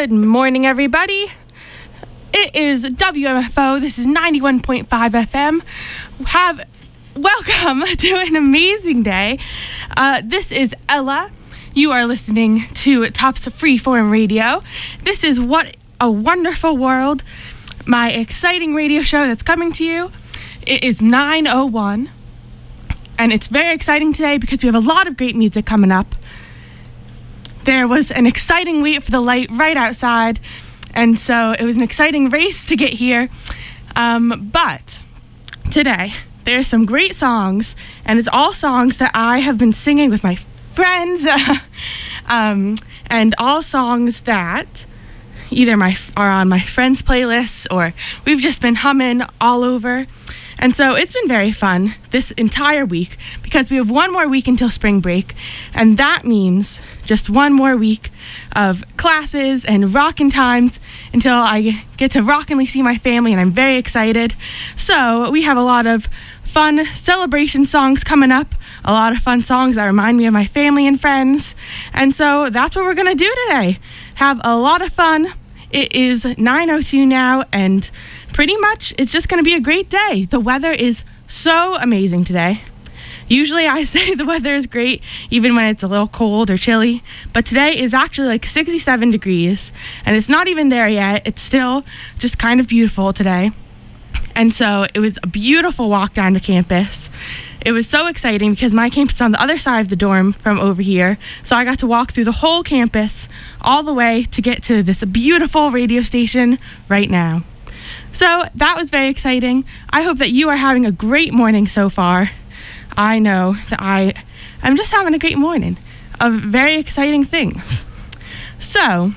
Good morning, everybody. It is WMFO. This is 91.5 FM. Welcome to an amazing day. This is Ella. You are listening to Tops of Freeform Radio. This is What a Wonderful World, my exciting radio show that's coming to you. It is 9:01, and it's very exciting today because we have a lot of great music coming up. There was an exciting wait for the light right outside, and so it was an exciting race to get here. But today, there are some great songs, and it's all songs that I have been singing with my friends, and all songs that either are on my friends' playlists or we've just been humming all over. And so it's been very fun this entire week because we have one more week until spring break, and that means just one more week of classes and rockin' times until I get to rockin'ly see my family, and I'm very excited. So we have a lot of fun celebration songs coming up, a lot of fun songs that remind me of my family and friends, and so that's what we're gonna do today. Have a lot of fun. It is 9:02 now, and pretty much it's just going to be a great day. The weather is so amazing today. Usually I say the weather is great even when it's a little cold or chilly, but today is actually like 67 degrees, and it's not even there yet. It's still just kind of beautiful today. And so it was a beautiful walk down to campus. It was so exciting because my campus is on the other side of the dorm from over here. So I got to walk through the whole campus all the way to get to this beautiful radio station right now. So that was very exciting. I hope that you are having a great morning so far. I know that I'm just having a great morning of very exciting things. So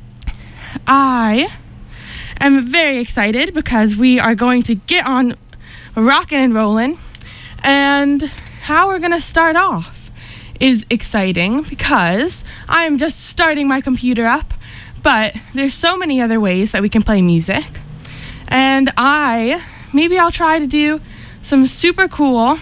I am very excited because we are going to get on rocking and rolling. And how we're going to start off is exciting because I'm just starting my computer up, but there's so many other ways that we can play music. And maybe I'll try to do some super cool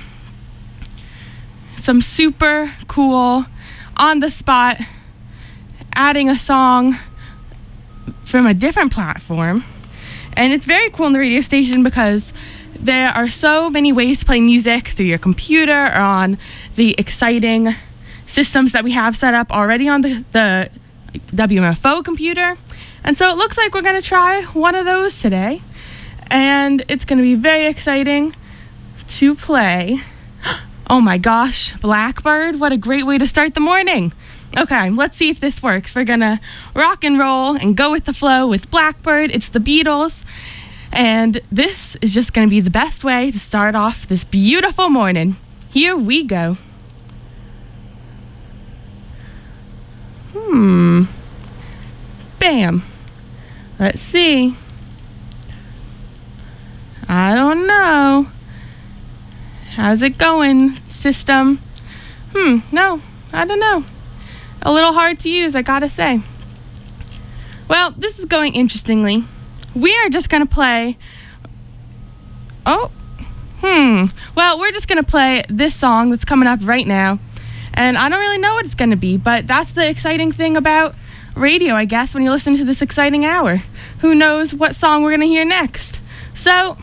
on the spot, adding a song from a different platform. And it's very cool on the radio station because there are so many ways to play music through your computer or on the exciting systems that we have set up already on the WMFO computer. And so it looks like we're going to try one of those today. And it's going to be very exciting to play. Oh my gosh, Blackbird. What a great way to start the morning. Okay, let's see if this works. We're going to rock and roll and go with the flow with Blackbird. It's the Beatles. And this is just going to be the best way to start off this beautiful morning. Here we go. Bam. Let's see. I don't know. How's it going, system? No, I don't know. A little hard to use, I gotta say. Well, this is going interestingly. We are just going to play... Well, we're just going to play this song that's coming up right now. And I don't really know what it's going to be, but that's the exciting thing about radio, I guess, when you listen to this exciting hour. Who knows what song we're going to hear next? So...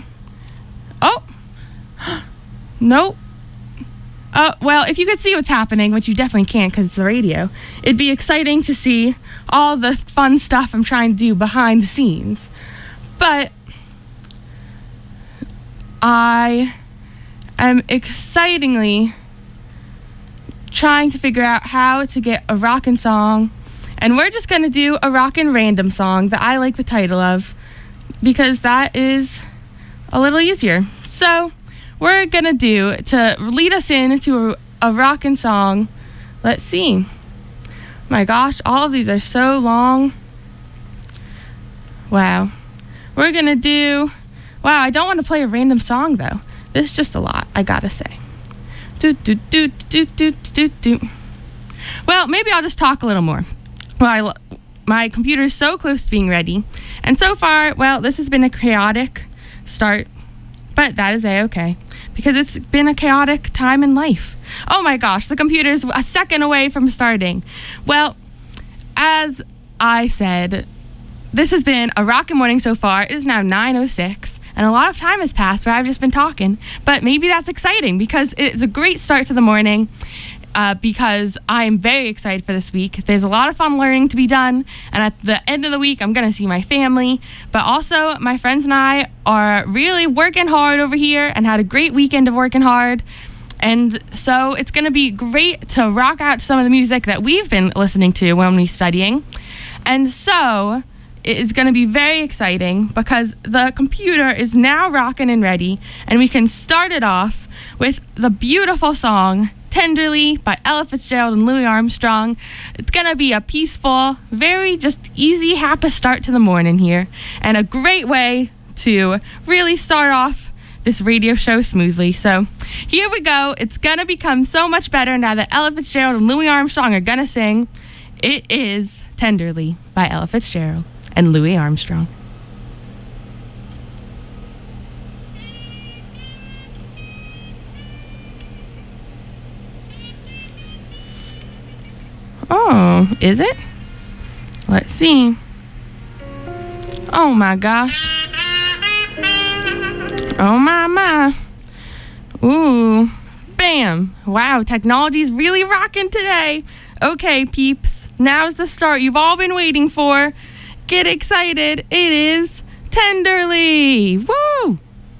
Nope. Well, if you could see what's happening, which you definitely can't because it's the radio, it'd be exciting to see all the fun stuff I'm trying to do behind the scenes. But I am excitingly trying to figure out how to get a rockin' song. And we're just going to do a rockin' random song that I like the title of because that is a little easier. So we're going to do, to lead us into a rockin' song, let's see. My gosh, all of these are so long. Wow. We're going to do... Wow, I don't want to play a random song, though. This is just a lot, I gotta say. Well, maybe I'll just talk a little more. Well, my computer is so close to being ready. And so far, well, this has been a chaotic start. But that is A-okay. Because it's been a chaotic time in life. Oh my gosh, the computer's a second away from starting. Well, as I said, This has been a rockin' morning so far. It is now 9:06, and a lot of time has passed where I've just been talking. But maybe that's exciting because it's a great start to the morning. Because I am very excited for this week. There's a lot of fun learning to be done, and at the end of the week, I'm going to see my family, but also my friends and I are really working hard over here and had a great weekend of working hard, and so it's going to be great to rock out some of the music that we've been listening to when we're studying, and so it is going to be very exciting because the computer is now rocking and ready, and we can start it off with the beautiful song Tenderly by Ella Fitzgerald and Louis Armstrong. It's gonna be a peaceful, very just easy, happy start to the morning here, and a great way to really start off this radio show smoothly. So here we go. It's gonna become so much better now that Ella Fitzgerald and Louis Armstrong are gonna sing. It is Tenderly by Ella Fitzgerald and Louis Armstrong. Oh, is it? Let's see. Oh my gosh. Oh my. Ooh. Bam. Wow, technology's really rocking today. Okay, peeps. Now's the start you've all been waiting for. Get excited. It is Tenderly. Woo!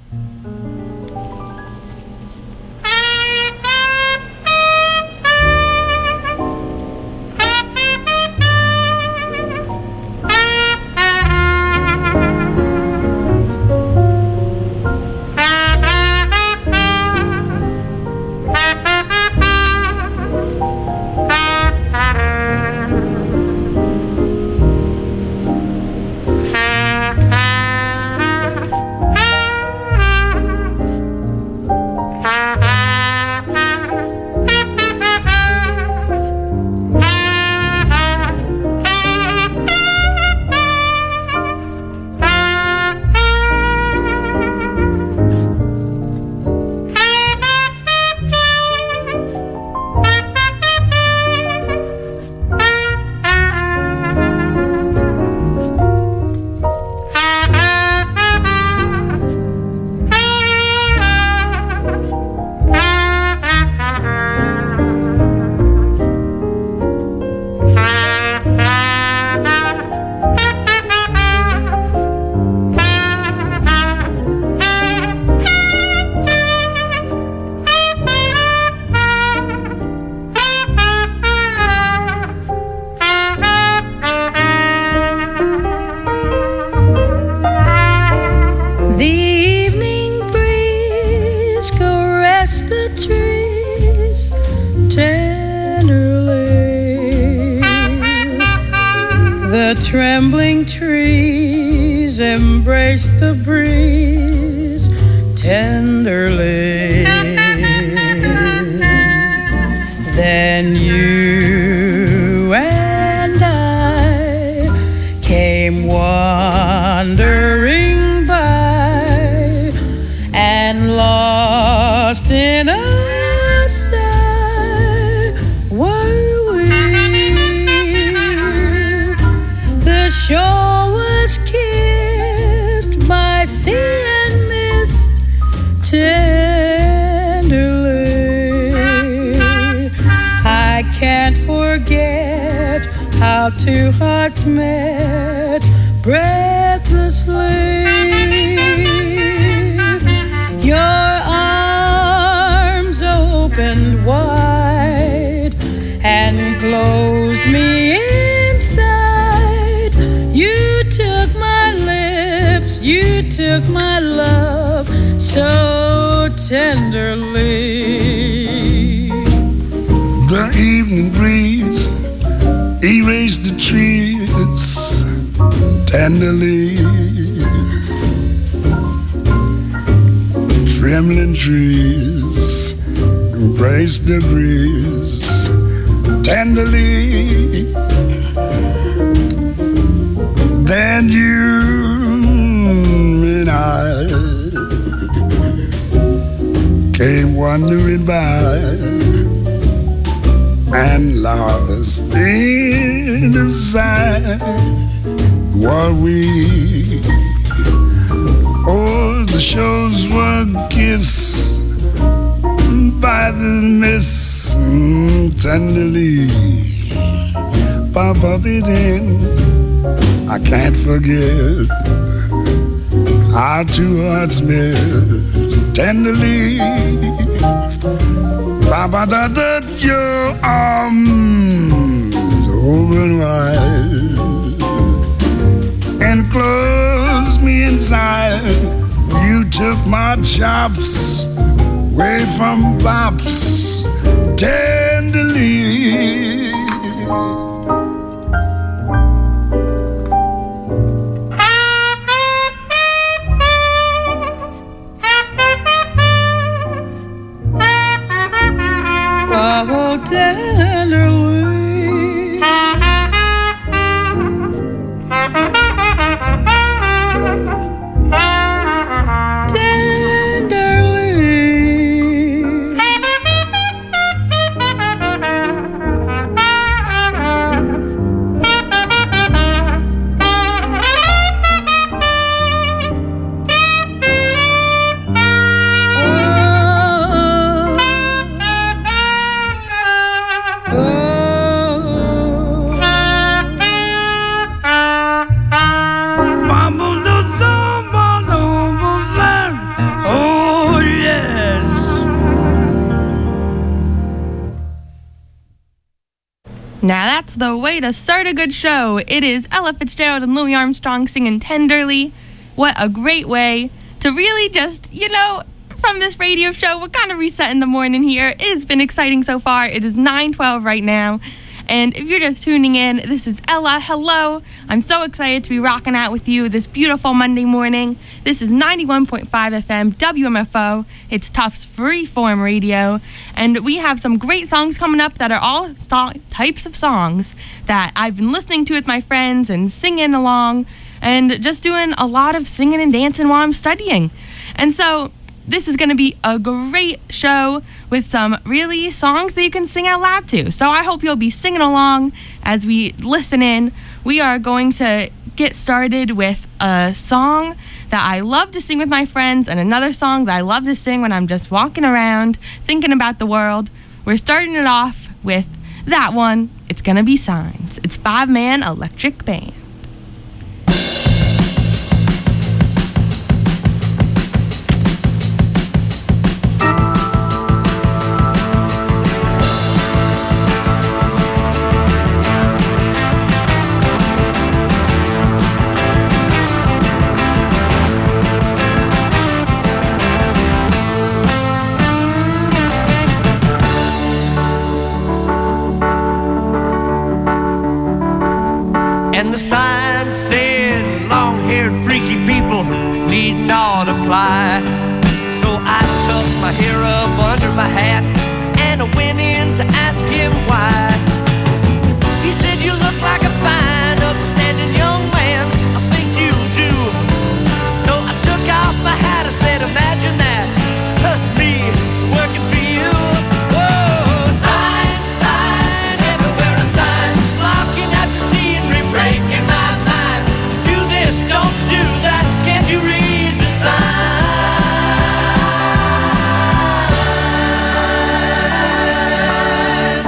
Trembling trees embrace the breeze tenderly. Then you and I came wandering by and lost in a sigh were we. The shore was kissed by sea and mist tenderly. I can't forget how two hearts met breathlessly. Your arms opened wide and closed me inside. You took my lips, you took my love so tenderly. The evening breeze erased the trees tenderly. Trembling trees embraced the breeze tenderly. Then you and I came wandering by and lost in the sigh were we? Oh, the shows were kissed by the mist tenderly. Papa did I can't forget our two hearts met tenderly. Papa, that your arms open wide and close me inside. You took my chops away from pops tenderly. Oh, tenderly, Now that's the way to start a good show. It is Ella Fitzgerald and Louis Armstrong singing Tenderly. What a great way to really just, from this radio show, we're kind of resetting the morning here. It's been exciting so far. It is 9:12 right now. And if you're just tuning in, this is Ella. Hello. I'm so excited to be rocking out with you this beautiful Monday morning. This is 91.5 FM WMFO. It's Tufts Freeform Radio. And we have some great songs coming up that are all types of songs that I've been listening to with my friends and singing along and just doing a lot of singing and dancing while I'm studying. And so this is going to be a great show with some really songs that you can sing out loud to. So I hope you'll be singing along as we listen in. We are going to get started with a song that I love to sing with my friends and another song that I love to sing when I'm just walking around thinking about the world. We're starting it off with that one. It's going to be Signs. It's 5-man electric band. And the sign said, long-haired freaky people need not apply. So I tucked my hair up under my hat and I went in to ask him why. He said, you look like a fine, upstanding young man. I think you do. So I took off my hat. I said, imagine that, me working for you. Whoa, sign, sign, everywhere a sign, blocking out the scenery, breaking my mind. Do this, don't do that, can't you read the sign?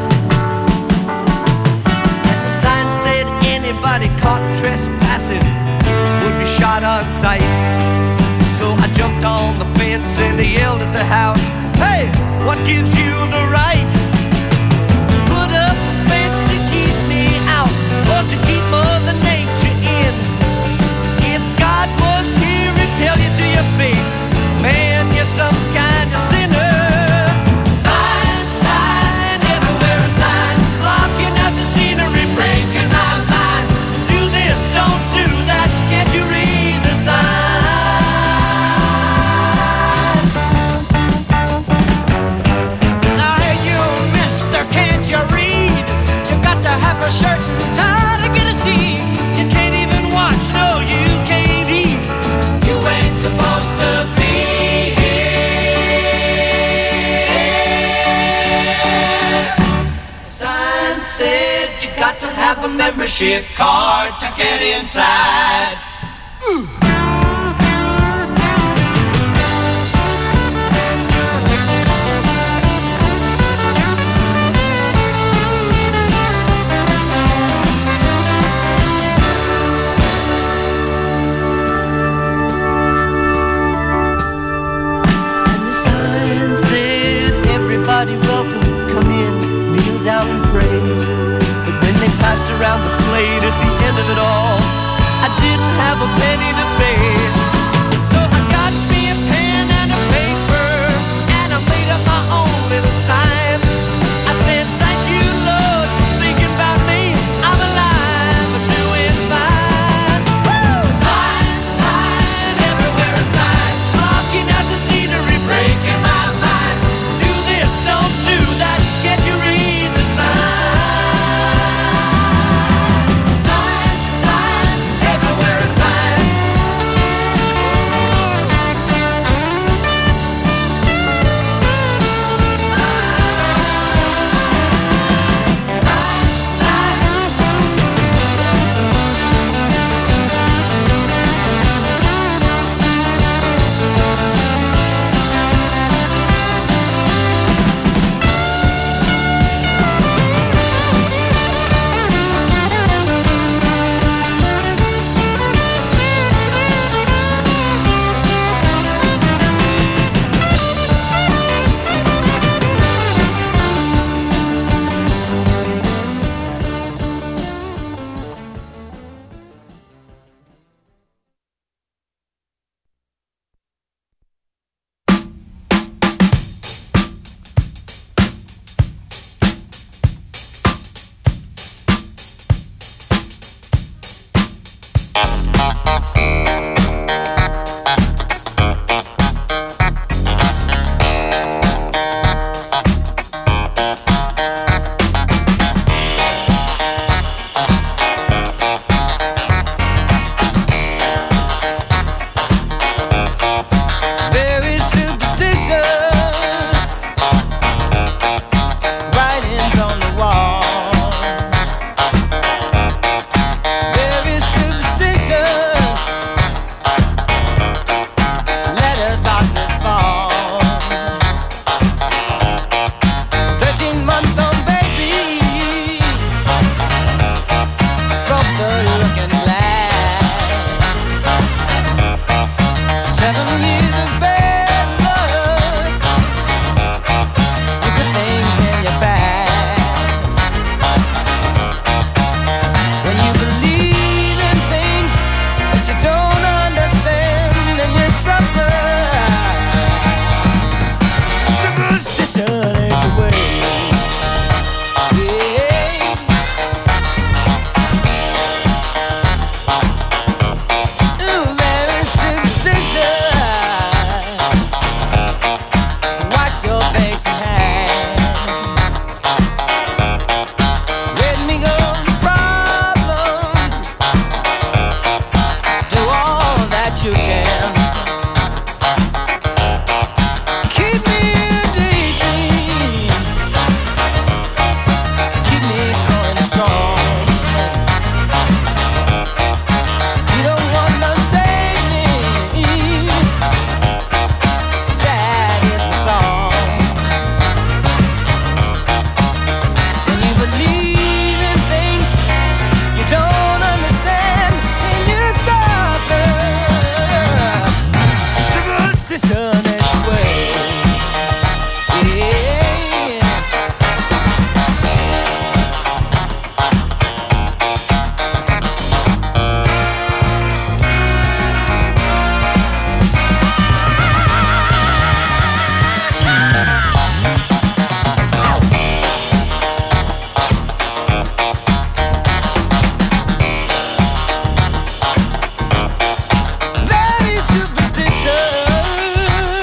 And the sign said anybody caught trespassing would be shot on sight. So I jumped on the fence and I yelled at the house, hey, what gives you the right to put up a fence to keep me out or to keep Mother Nature in? If God was here, he'd tell you to your face, man, you're some kind of sinner. Sign, sign, everywhere a sign, blocking out the scenery, breaking my mind. Do this, don't do that, can't you read the sign? Have a shirt and tie to get a seat. You can't even watch, no, you can't eat. You ain't supposed have a membership card to get inside. Everybody welcome, come in, kneel down and pray. But when they passed around the plate at the end of it all, I didn't have a penny to pay. So I got me a pen and a paper, and I made up my own little sign. I said, thank you, Lord, thinking about me, I'm alive, I'm doing fine. Woo! Sign, sign, everywhere a sign, blocking out the scenery, breaking my mind. Do this, don't do that, can't you read the sign? Sign, sign, everywhere a sign. Very superstitious, writings on the wall. Very superstitious, letters about to fall. 13-month-old baby broke the looking glass. 7 years of bad luck, the good things in your past. When you believe in things that you don't understand and you suffer, superstition ain't the way. Ooh, very superstitious. Wash your face and hands. Let me go the problem. Do all that you can. Keep me daydream. Keep me going strong. You don't want to save me. Sad is the song. When you believe in things you don't understand, and you suffer. Superstition is the way. Yeah. Very superstitious.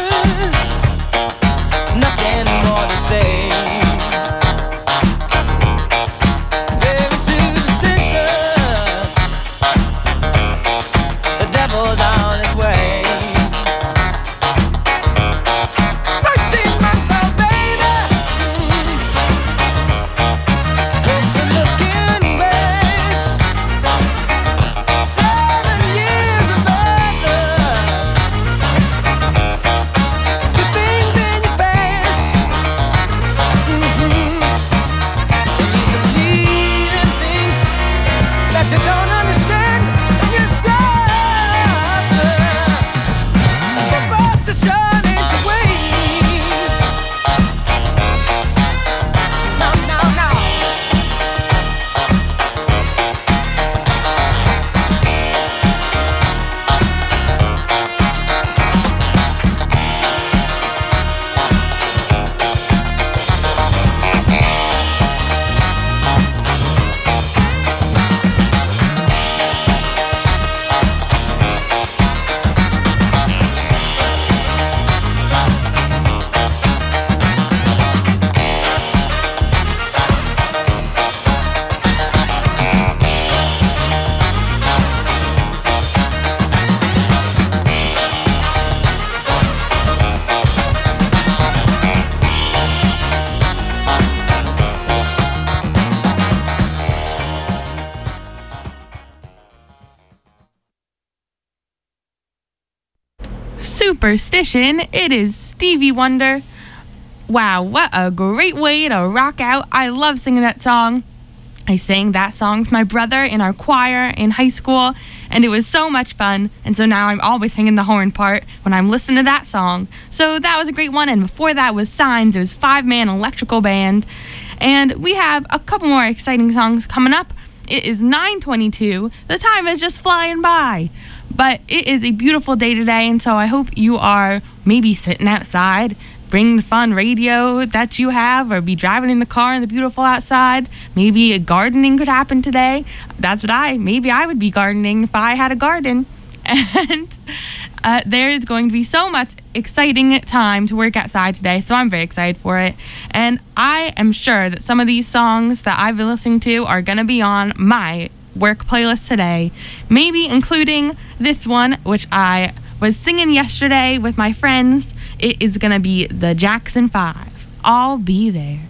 Superstition. It is Stevie Wonder. Wow, what a great way to rock out. I love singing that song. I sang that song with my brother in our choir in high school, and it was so much fun. And so now I'm always singing the horn part when I'm listening to that song. So that was a great one. And before that was Signs. It was 5-man electrical band. And we have a couple more exciting songs coming up. It is 9:22. The time is just flying by. But it is a beautiful day today, and so I hope you are maybe sitting outside. Bring the fun radio that you have, or be driving in the car in the beautiful outside. Maybe gardening could happen today. That's what maybe I would be gardening if I had a garden. And there's going to be so much exciting time to work outside today, so I'm very excited for it. And I am sure that some of these songs that I've been listening to are going to be on my work playlist today, maybe including this one, which I was singing yesterday with my friends. It is gonna be the Jackson 5. I'll be there.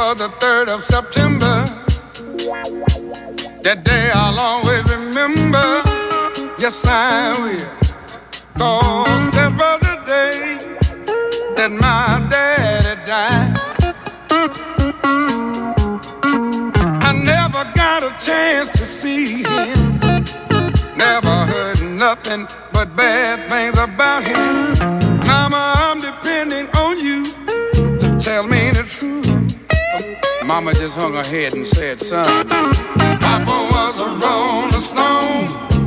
was the 3rd of September. That day I'll always remember. Yes, I will. 'Cause that was the day that my daddy died. I never got a chance to see him. Never heard nothing but bad things about him. Mama, I'm depending on you to tell me the truth. Mama just hung her head and said, son, Papa was a rolling stone.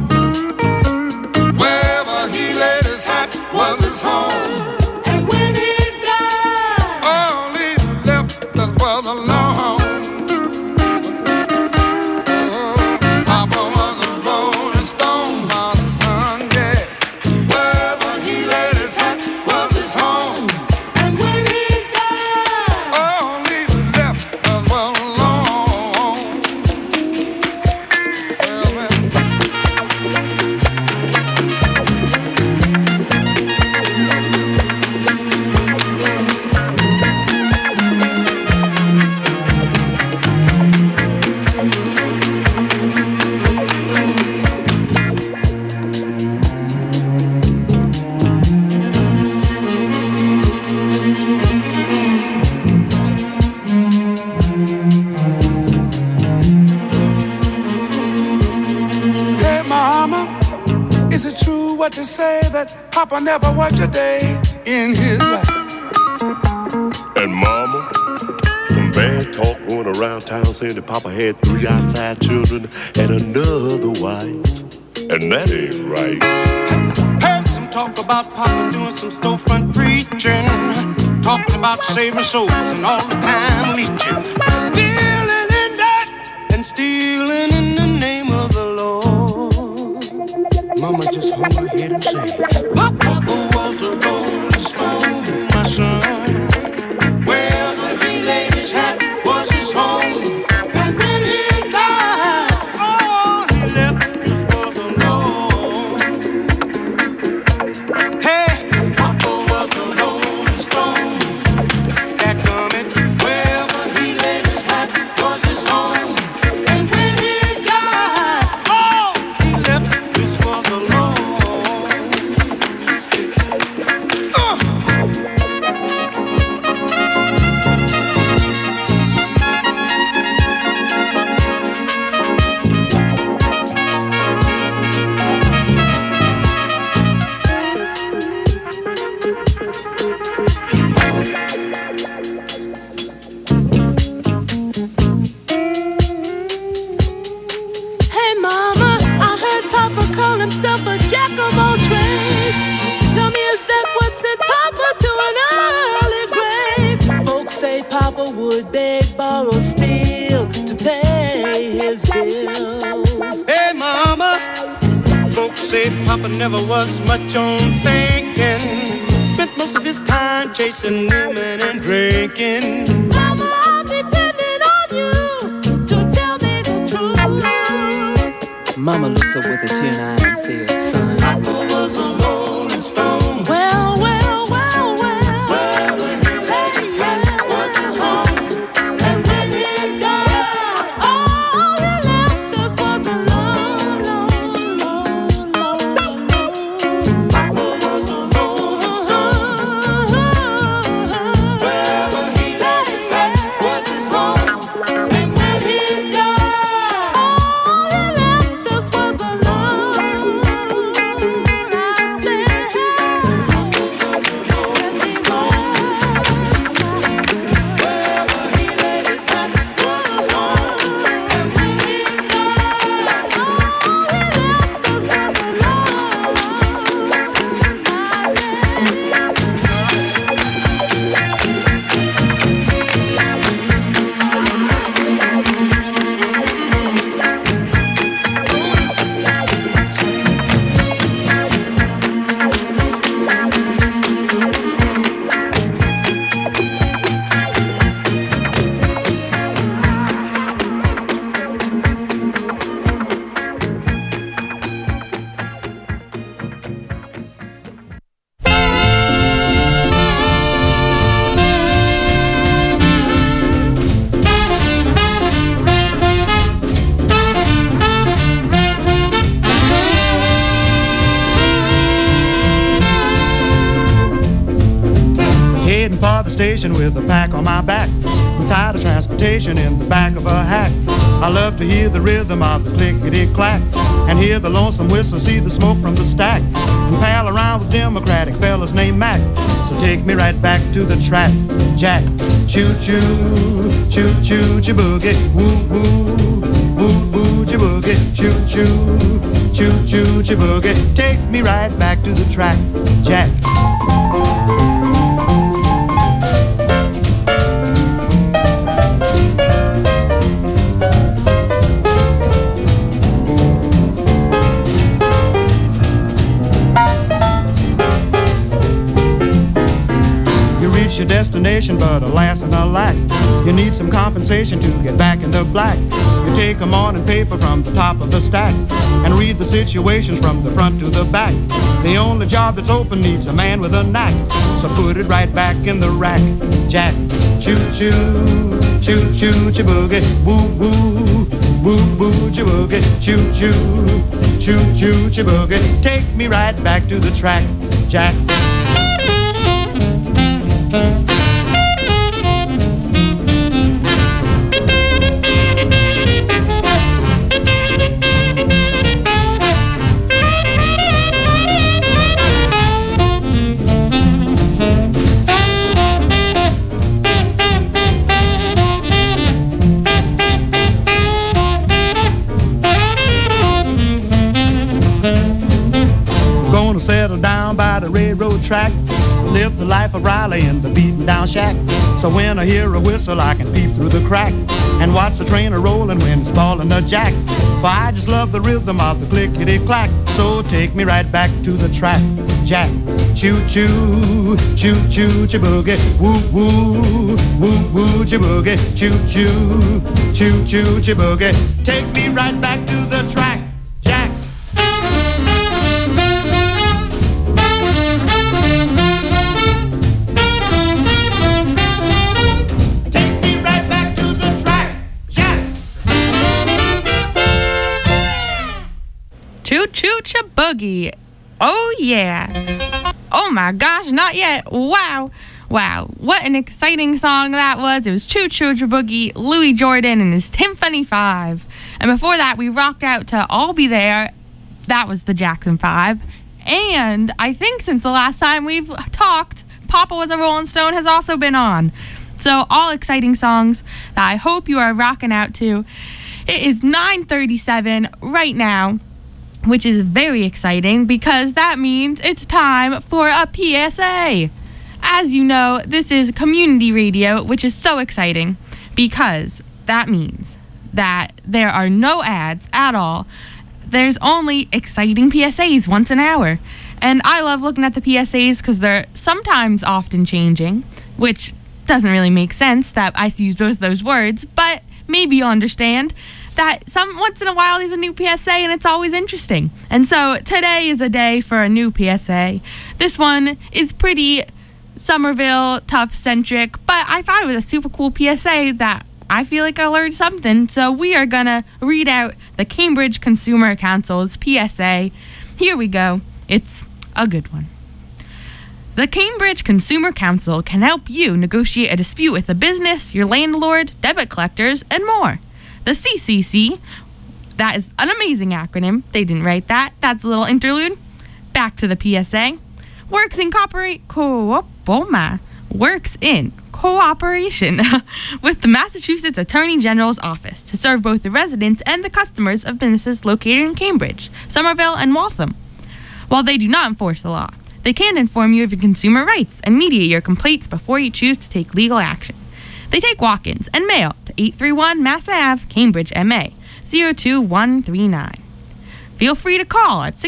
Wherever he laid his hat was his home. And when he died, all he left us was alone. Papa was a rolling stone, my son, yeah. Wherever he laid his hat was his home. And when he died, all he left us was alone. Hey, Mama, is it true what they say that Papa never worked a day in his life? And Mama, some bad talk going around town saying that Papa had 3 outside children and another wife. And that ain't right. Heard some talk about Papa doing some storefront preaching, talking about saving souls and all the time leeching, dealing in that and stealing in the name of the Lord. Mama just hung her head and said, Papa was a rolling stone, my son. Wherever he laid his hat was his home. And when he died, all he left just was alone. Hey, Papa was a rolling stone. That comment, wherever he laid his hat was his home. And when he died, all he left just was alone. Hey mama, I heard Papa call himself a jack of all trades. Tell me, is that what sent Papa to an early grave? Folks say Papa would beg, borrow, steal to pay his bills. Hey, Mama, folks say Papa never was much on thinking. Spent most of his time chasing women and drinking. Mama, I'm depending on you to tell me the truth. Mama looked up with a tear in her eye and said, son, Papa was a rolling stone. Well, well, well, well. Wherever he laid his hat was his home. And when he died, all he left us was alone, alone, alone, alone. Papa was a rolling stone. Wherever he laid his hat was his home. And when he died, all he left us was alone. station with a pack on my back. I'm tired of transportation in the back of a hack. I love to hear the rhythm of the clickety-clack and hear the lonesome whistle, see the smoke from the stack, and pal around with Democratic fellas named Mac. So take me right back to the track, Jack. Choo-choo, choo-choo, choo-boogie, woo-woo, woo-woo, choo-boogie, choo-choo, choo-choo, choo-boogie. Take me right back to the track, Jack. Your destination, but alas and alack, you need some compensation to get back in the black. You take a morning paper from the top of the stack and read the situations from the front to the back. The only job that's open needs a man with a knack, so put it right back in the rack, Jack. Choo-choo, choo-choo, choo-boogie, woo-woo, woo-woo, choo-boogie, choo-choo, choo-choo, choo-boogie. Take me right back to the track, Jack. Settle down by the railroad track, live the life of Riley in the beaten down shack. So when I hear a whistle I can peep through the crack and watch the train a-rolling when it's falling a jack. For I just love the rhythm of the clickety-clack. So take me right back to the track, Jack. Choo-choo, choo-choo, choo-boogie, woo-woo, woo-woo, choo-boogie, choo-choo, choo-choo, choo-boogie. Take me right back to the track, Jack. Choo-choo-cha-boogie. Oh, yeah. Oh, my gosh, not yet. Wow. Wow. What an exciting song that was. It was Choo-choo-cha-boogie, Louis Jordan and his Timpani 5. And before that, we rocked out to I'll Be There. That was the Jackson 5. And I think since the last time we've talked, Papa Was a Rolling Stone has also been on. So all exciting songs that I hope you are rocking out to. It is 9:37 right now, which is very exciting because that means it's time for a PSA. As you know, this is community radio, which is so exciting because that means that there are no ads at all. There's only exciting PSAs once an hour. And I love looking at the PSAs because they're sometimes often changing, which doesn't really make sense that I use both those words, but maybe you'll understand that once in a while there's a new PSA and it's always interesting. And so today is a day for a new PSA. This one is pretty Somerville tough centric, but I thought it was a super cool PSA that I feel like I learned something. So we are gonna read out the Cambridge Consumer Council's PSA. Here we go. It's a good one. The Cambridge Consumer Council can help you negotiate a dispute with a business, your landlord, debit collectors, and more. The CCC, that is an amazing acronym. They didn't write that. That's a little interlude. Back to the PSA. Works in cooperation with the Massachusetts Attorney General's office to serve both the residents and the customers of businesses located in Cambridge, Somerville, and Waltham. While they do not enforce the law, they can inform you of your consumer rights and mediate your complaints before you choose to take legal action. They take walk-ins and mail to 831 Mass Ave, Cambridge, MA, 02139. Feel free to call at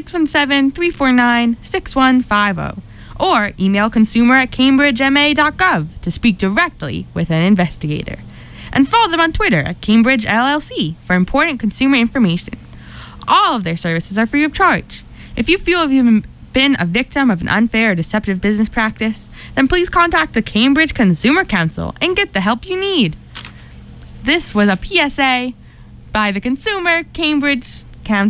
617-349-6150 or email consumer@cambridgema.gov to speak directly with an investigator. And follow them on Twitter at Cambridge LLC for important consumer information. All of their services are free of charge. If you feel you've been a victim of an unfair or deceptive business practice, then please contact the Cambridge Consumer Council and get the help you need. This was a PSA by the Cambridge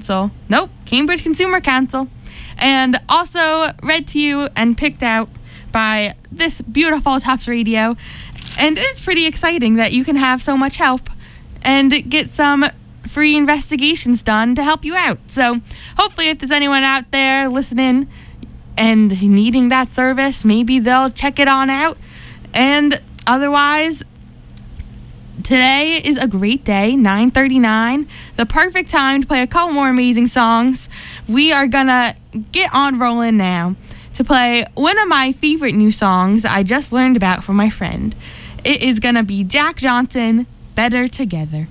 Consumer Council, and also read to you and picked out by this beautiful Tufts Radio. And it's pretty exciting that you can have so much help and get some free investigations done to help you out. So hopefully if there's anyone out there listening and needing that service, maybe they'll check it on out. And otherwise, today is a great day, 9:39, the perfect time to play a couple more amazing songs. We are gonna get on rolling now to play one of my favorite new songs I just learned about from my friend. It is gonna be Jack Johnson, Better Together.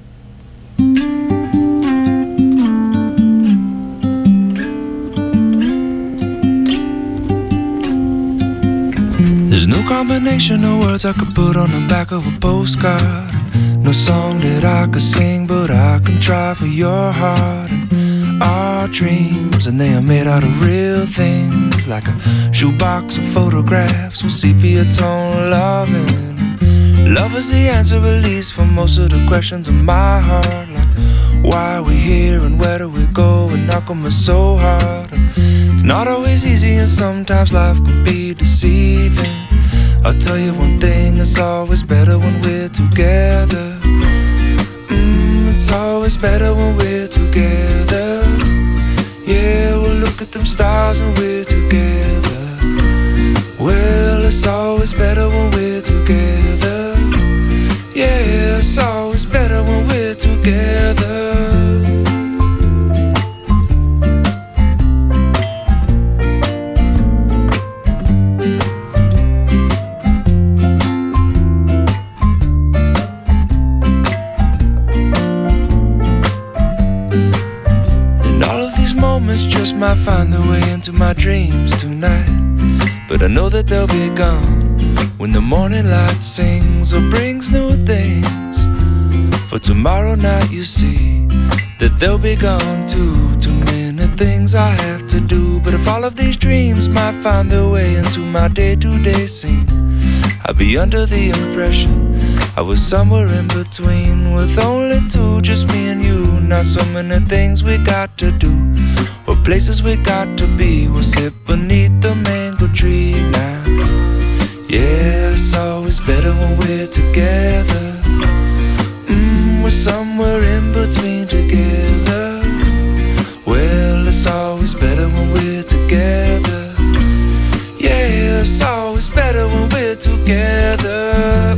There's no combination of words I could put on the back of a postcard. No song that I could sing, but I can try for your heart. And our dreams, and they are made out of real things, like a shoebox of photographs with sepia tone loving. Love is the answer, at least, for most of the questions in my heart. Like, why are we here and where do we go, and how come it's so hard? And it's not always easy, and sometimes life can be deceiving. I'll tell you one thing, it's always better when we're together. It's always better when we're together. Yeah, we'll look at them stars and we're together. Well, it's always better when we're together. Yeah, it's always better when we're together. Just might find their way into my dreams tonight, but I know that they'll be gone when the morning light sings or brings new things. For tomorrow night you see that they'll be gone too. Too many things I have to do, but if all of these dreams might find their way into my day-to-day scene, I'd be under the impression I was somewhere in between, with only two, just me and you. Not so many things we got to do, or places we got to be. We'll sit beneath the mango tree now. Yeah, it's always better when we're together. We're somewhere in between together. Well, it's always better when we're together. Yeah, it's always better when we're together.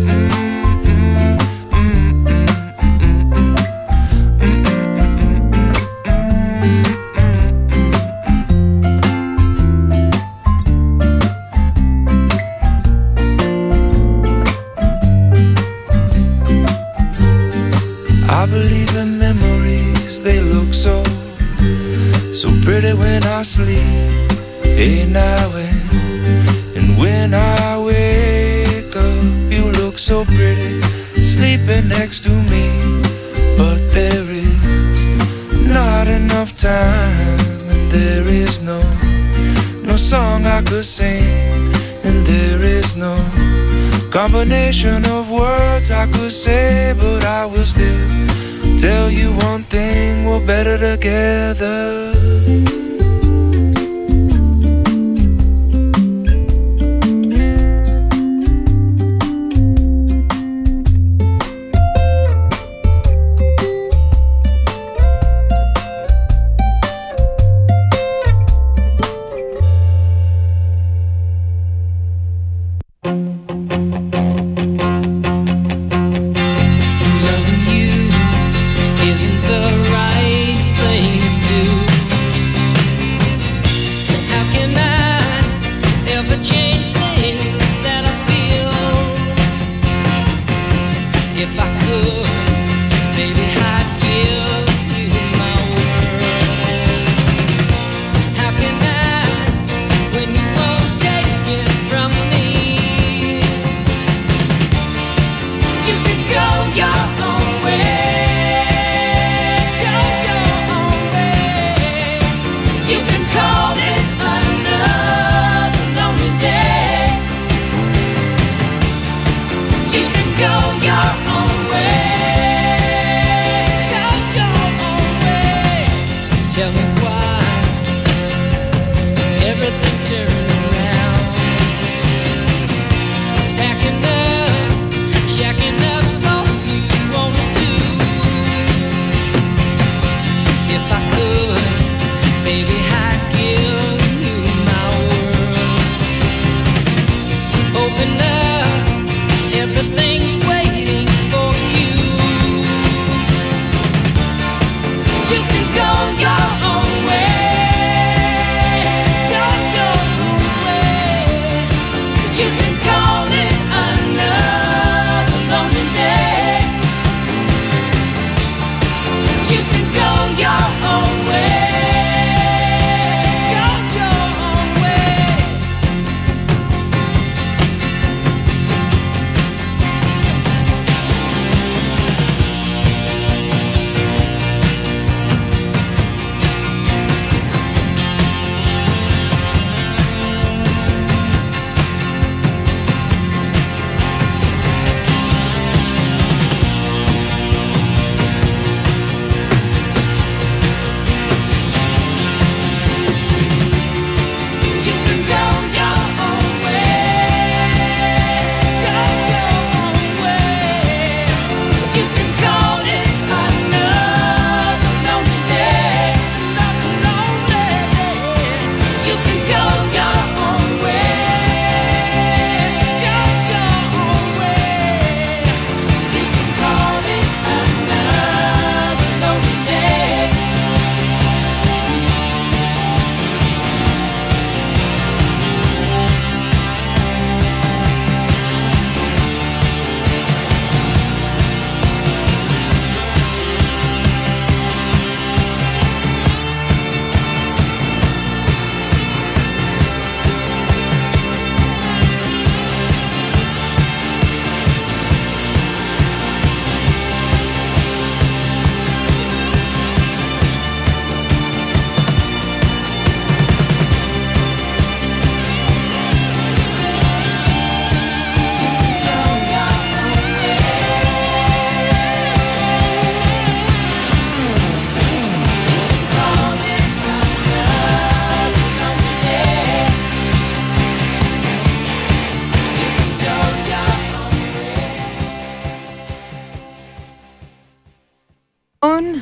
I believe in memories, they look so pretty when I sleep. Hey, now and when I wake up, you look so pretty, sleeping next to me. But there is not enough time, and there is no song I could sing, and there is no combination of words I could say, but I will still tell you one thing, we're better together. Loving you isn't the right thing to do.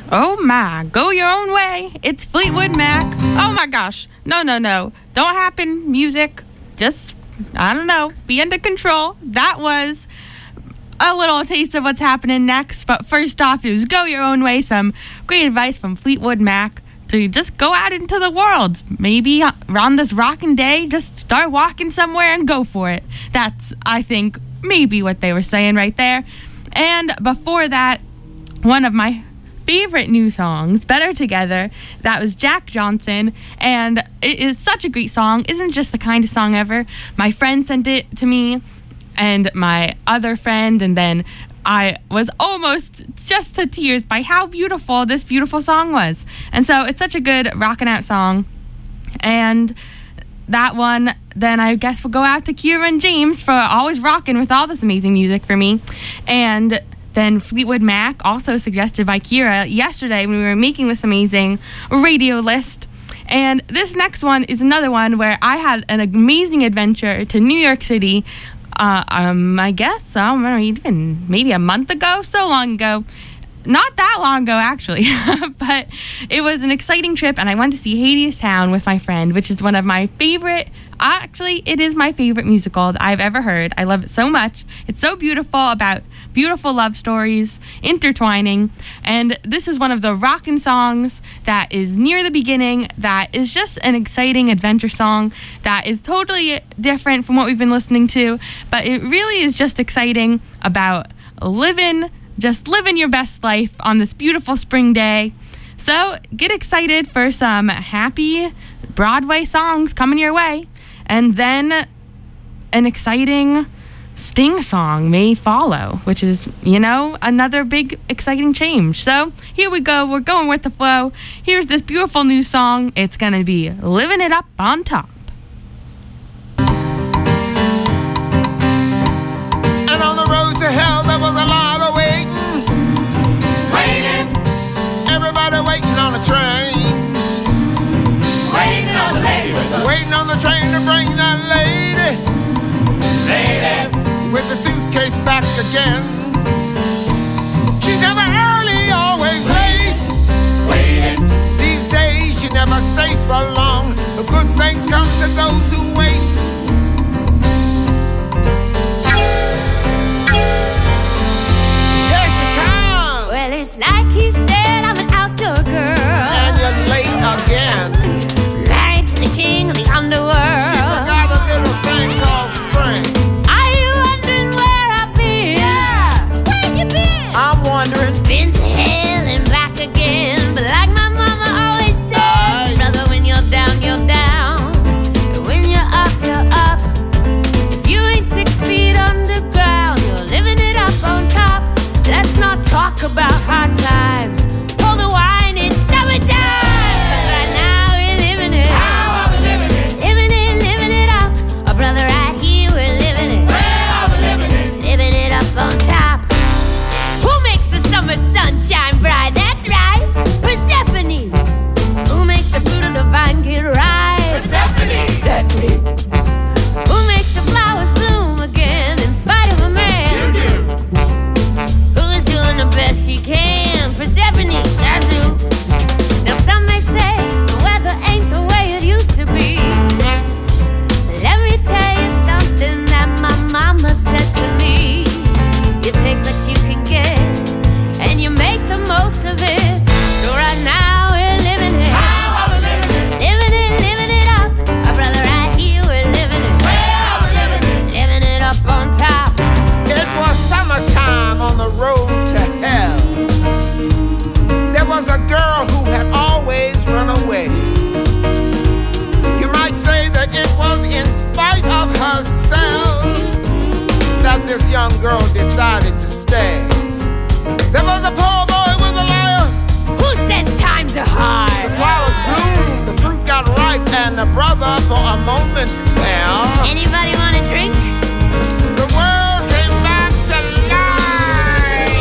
Oh my, go your own way. It's Fleetwood Mac. Oh my gosh. No. Don't happen, music. Just, I don't know, be under control. That was a little taste of what's happening next. But first off, it was Go Your Own Way. Some great advice from Fleetwood Mac to just go out into the world. Maybe around this rockin' day, just start walking somewhere and go for it. That's, I think, maybe what they were saying right there. And before that, one of my favorite new songs, Better Together. That was Jack Johnson, and it is such a great song. Isn't just the kindest song ever. My friend sent it to me, and my other friend, and then I was almost just to tears by how beautiful this beautiful song was. And so it's such a good rockin' out song. And that one, then I guess we'll go out to Kira and James for always rocking with all this amazing music for me. And then Fleetwood Mac, also suggested by Kira yesterday when we were making this amazing radio list. And this next one is another one where I had an amazing adventure to New York City. I guess, I don't know, even maybe a month ago, so long ago. Not that long ago, actually, but it was an exciting trip, and I went to see Hadestown with my friend, which is one of my favorite, actually, it is my favorite musical that I've ever heard. I love it so much. It's so beautiful, about beautiful love stories intertwining, and this is one of the rockin' songs that is near the beginning, that is just an exciting adventure song that is totally different from what we've been listening to, but it really is just exciting about living your best life on this beautiful spring day. So get excited for some happy Broadway songs coming your way. And then an exciting Sting song may follow, which is, another big exciting change. So here we go. We're going with the flow. Here's this beautiful new song. It's going to be Living It Up on Top. And on the road to hell, there was a lot of waiting. Everybody waiting on the train. Waiting on the lady waiting on the train to bring that lady with the suitcase back again. She's never early, always late. Waiting. These days she never stays for long. The good things come to those who wait. Here she comes. Well, it's like he said, I'm an outdoor girl. And you're late again. Married to the king of the underworld. She forgot a little thing called spring. Are you wondering where I've been? Yeah. Where you been? I'm wondering. Been to hell and back again. But like my mama always said, brother, when you're down, you're down. And when you're up, you're up. If you ain't 6 feet underground, you're living it up on top. Let's not talk about hard times. Pour the wine, it's summertime. But right now we're living it. How are we living it? Living it up. Oh, brother, right here we're living it. Where are we living it? Living it up on top. Who makes the summer sunshine bright? That's right, Persephone. Who makes the fruit of the vine get ripe? Persephone. That's me. Who makes the flowers bloom again in spite of a man? You do. Who's doing the best she can? Persephone, that's who. Now some may say the weather ain't the way it used to be. Let me tell you something that my mama said to me. You take what you can get, and you make the most of it. So right now we're living it. How are we living it? Living it up. Our brother right here, we're living it. Where are we living it? Living it up on top. It was summertime on the road to hell. There was a girl who had always run away. You might say that it was in spite of herself that this young girl decided to stay. There was a poor boy with a lyre. Who says times are hard? The flowers bloomed, the fruit got ripe, and the brother for a moment there. Anybody want a drink? The world came back to life.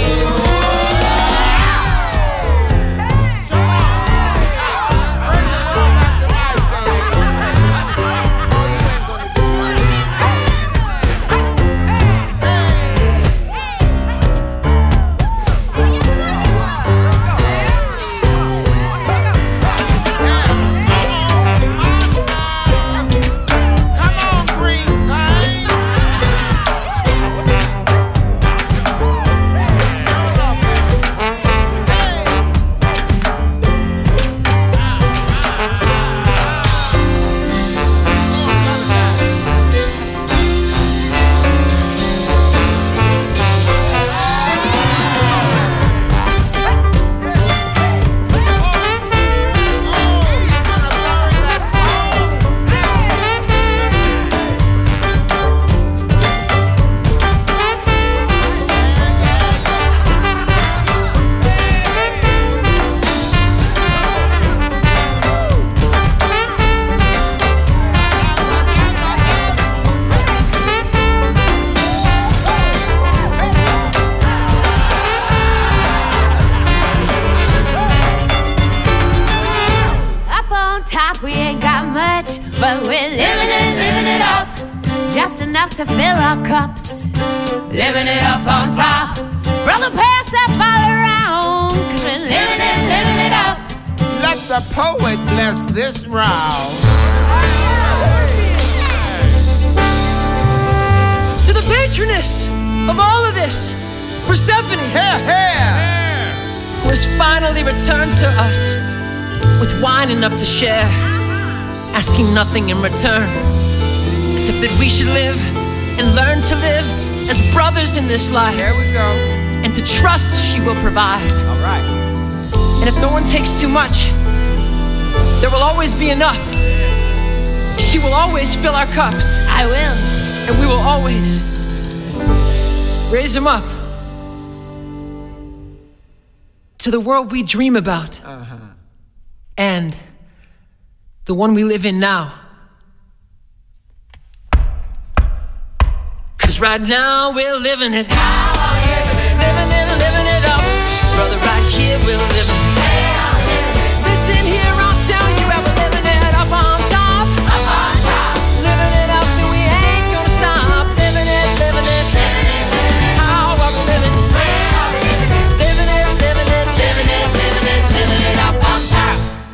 Bring the world back to life, baby. Oh, you ain't gonna do it. top, we ain't got much, but we're living it up. Just enough to fill our cups. Living it up on top. Brother, pass that ball around. 'Cause we're living it up. Let the poet bless this round. To the patroness of all of this, Persephone, who has finally returned to us with wine enough to share, asking nothing in return, except that we should live and learn to live as brothers in this life. There we go. And to trust she will provide. All right. And if no one takes too much, there will always be enough. She will always fill our cups. I will. And we will always raise them up to the world we dream about. And the one we live in now. 'Cause right now we're living it. Living it up. Brother, right here we're living it. Listen here, I'll tell you how we're living it up on top. Up on top. Living it up and we ain't gonna stop. Living it. How are we living? Living it up on top.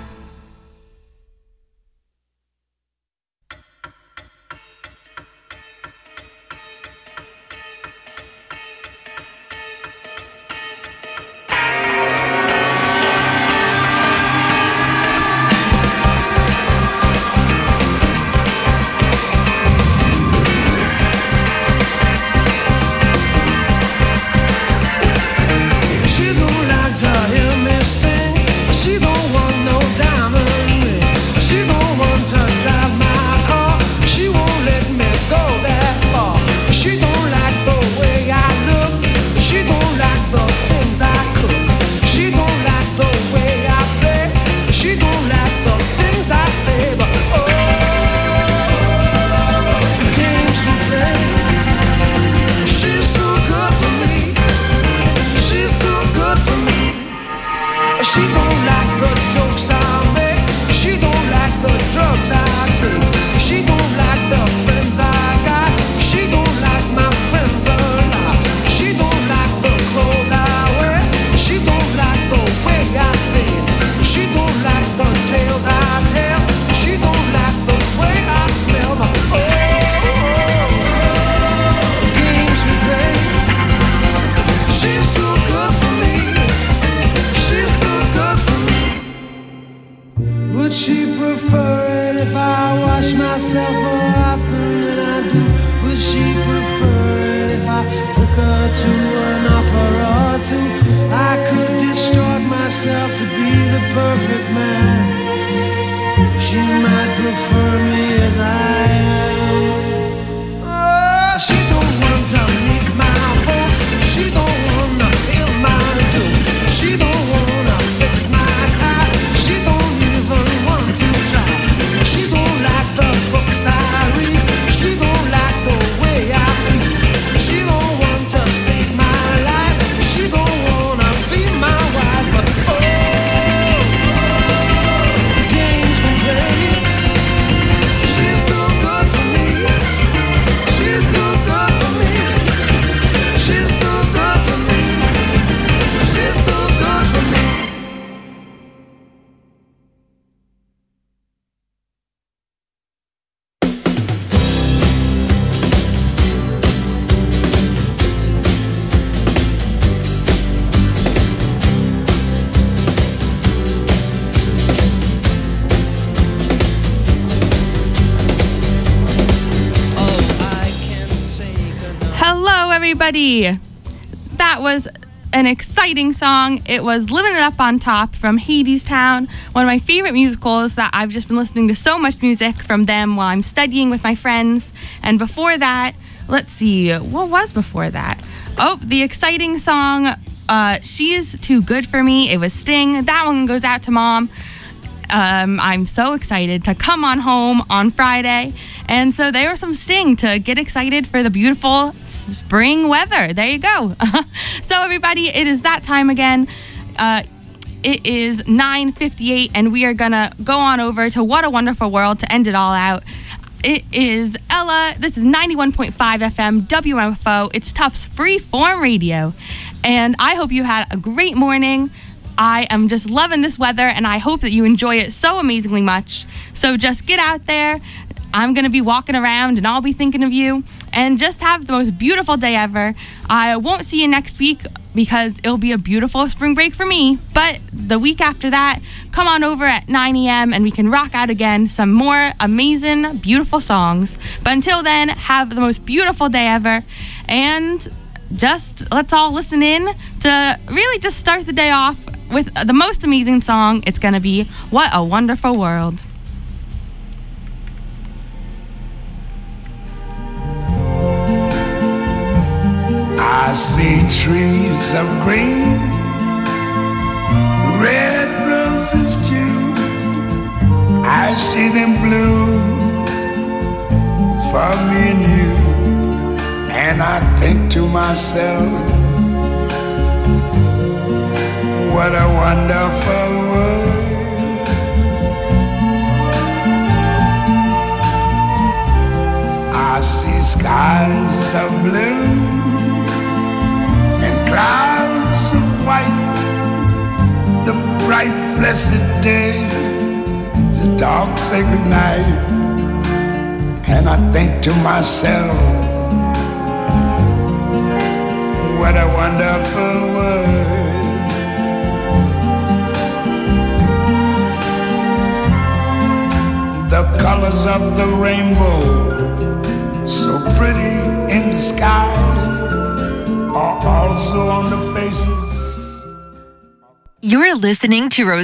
Everybody, that was an exciting song. It was Living It Up on Top from Hadestown, one of my favorite musicals that I've just been listening to so much music from them while I'm studying with my friends. And before that, let's see, what was before that? Oh, the exciting song, She's Too Good For Me. It was Sting. That one goes out to Mom. I'm so excited to come on home on Friday. And so there was some Sting to get excited for the beautiful spring weather. There you go. So everybody, it is that time again. it is 9:58, and we are gonna go on over to What a Wonderful World to end it all out. It is Ella. This is 91.5 FM WMFO. It's Tufts Freeform Radio, and I hope you had a great morning. I am just loving this weather, and I hope that you enjoy it so amazingly much. So just get out there. I'm going to be walking around, and I'll be thinking of you. And just have the most beautiful day ever. I won't see you next week because it'll be a beautiful spring break for me. But the week after that, come on over at 9 a.m. and we can rock out again some more amazing, beautiful songs. But until then, have the most beautiful day ever. And just let's all listen in to really just start the day off with the most amazing song. It's going to be What a Wonderful World. I see trees of green, red roses too. I see them bloom for me and you. And I think to myself, what a wonderful world. I see skies of blue and clouds of white, the bright blessed day, the dark sacred night. And I think to myself, what a wonderful world. The colors of the rainbow, so pretty in the sky, are also on the faces. You're listening to Rose